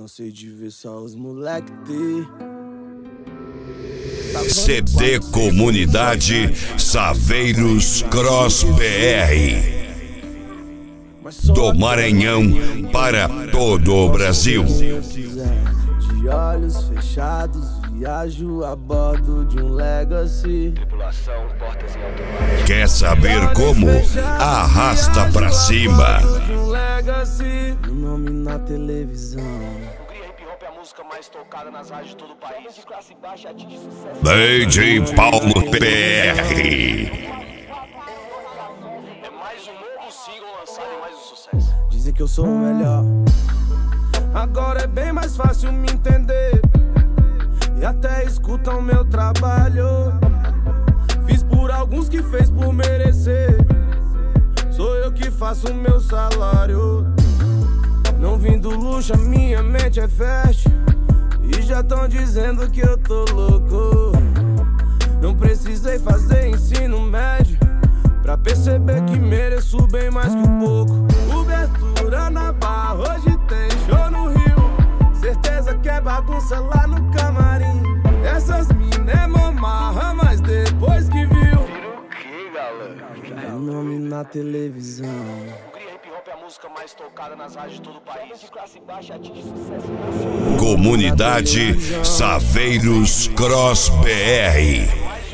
Cansei de ver só os moleque ter. CD Comunidade Saveiros Cross BR, do Maranhão para todo o Brasil. De olhos fechados, viajo a bordo de um Legacy. Tripulação, portas em automático. Quer saber como? Arrasta pra cima. Meu nome na televisão. Hip Hop é a música mais tocada nas rádios de todo o país. De classe baixa atinge sucesso. DJ Paulo PR. É mais um novo single lançado e mais um sucesso. Dizem que eu sou o melhor. Agora é bem mais fácil me entender. E até escutam meu trabalho. Fiz por alguns que fez por merecer. Sou eu que faço o meu salário. Não vim do luxo, a minha mente é fértil. E já tão dizendo que eu tô louco. Não precisei fazer ensino médio pra perceber que mereço bem mais que um pouco. Cobertura na barra, hoje tem show no Rio. Certeza que é bagunça lá no camarim. Essas mina é mamarra, mas depois que viu, Vira o que, galera? meu nome na televisão. Hip Hop é a música mais tocada nas rádios de todo o país. De classe baixa atinge sucesso. Comunidade Saveiros Cross BR.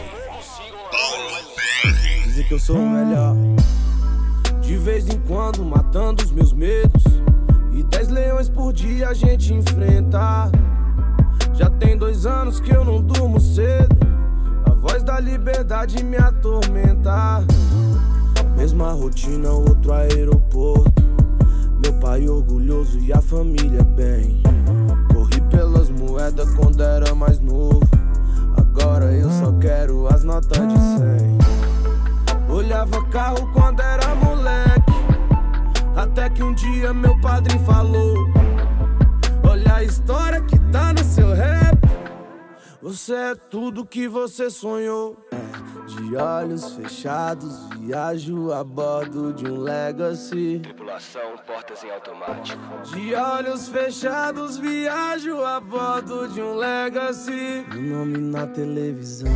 Dizem que eu sou o melhor. De vez em quando matando os meus medos. E 10 leões por dia a gente enfrenta. Já tem 2 anos que eu não durmo cedo. A voz da liberdade me atormenta. Mesma rotina, outro aeroporto. Meu pai orgulhoso e a família bem. Corri pelas moedas quando era mais novo. Agora eu só quero as notas de 100. Olhava carro quando era moleque. Até que um dia meu padrinho falou: olha a história que tá no seu rap. Você é tudo que você sonhou. De olhos fechados, viajo a bordo de um Legacy. Tripulação, portas em automático. De olhos fechados, viajo a bordo de um Legacy. Meu nome na televisão.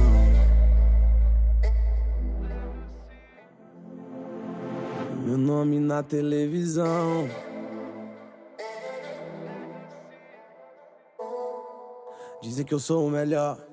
Meu nome na televisão. Dizem que eu sou o melhor.